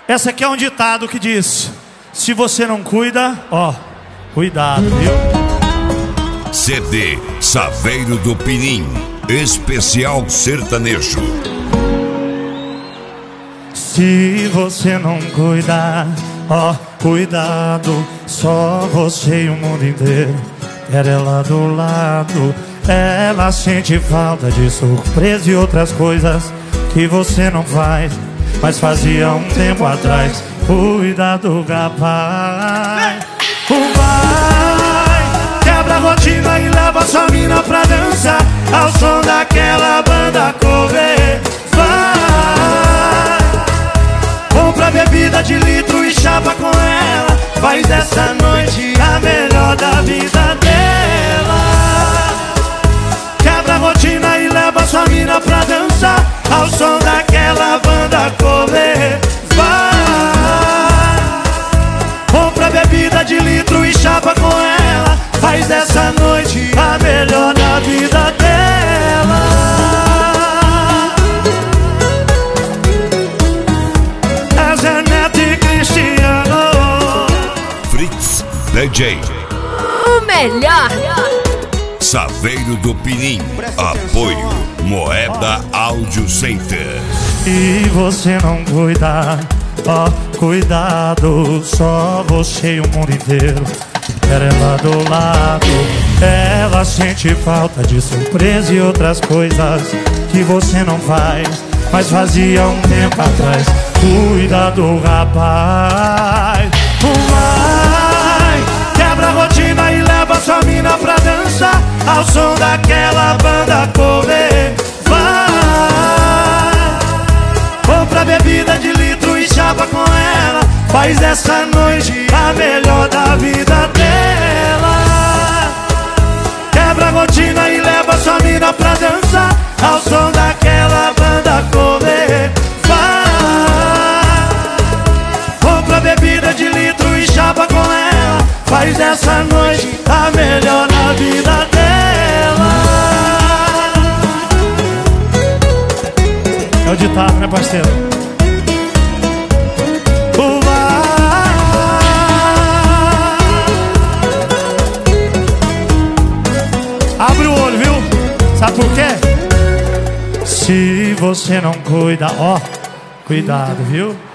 Essa aqui é um ditado que diz: se você não cuida, ó, cuidado, viu? CD Saveiro do Pinim, especial sertanejo. Se você não cuidar, ó, cuidado. Só você e o mundo inteiro quer ela do lado. Ela sente falta de surpresa e outras coisas que você não faz, mas fazia um tempo atrás. Cuidado, rapaz. Vai, quebra a rotina e leva sua mina pra dançar ao som daquela banda cover. Vai, compra bebida de litro e chapa com ela. Faz dessa noite a melhor da vida dela. Quebra a rotina e leva sua mina pra dançar ao som daquela banda cover. Vai, compra bebida de litro e chapa com ela. Faz dessa noite a melhor da vida dela. É Zé Neto e Cristiano. Fritz DJ. O melhor. Saveiro do Pinim. Apoio Moeda Audio Center. Se você não cuidar, ó, cuidado. Só você e o mundo inteiro quer ela do lado. Ela sente falta de surpresa e outras coisas que você não faz, mas fazia um tempo atrás. Cuidado, rapaz. Vai, quebra a rotina e leva sua mina pra dançar ao som daquela banda cover. Vai, compra bebida de litro e chapa com ela. Faz dessa noite a melhor da vida dela. Quebra a rotina e leva sua mina pra dançar ao som daquela banda cover. Vai, compra bebida de litro e chapa com ela. Faz dessa noite a melhor da vida dela. É o ditado, né, parceiro? Abre o olho, viu? Sabe por quê? Se você não cuida, ó, cuidado, viu?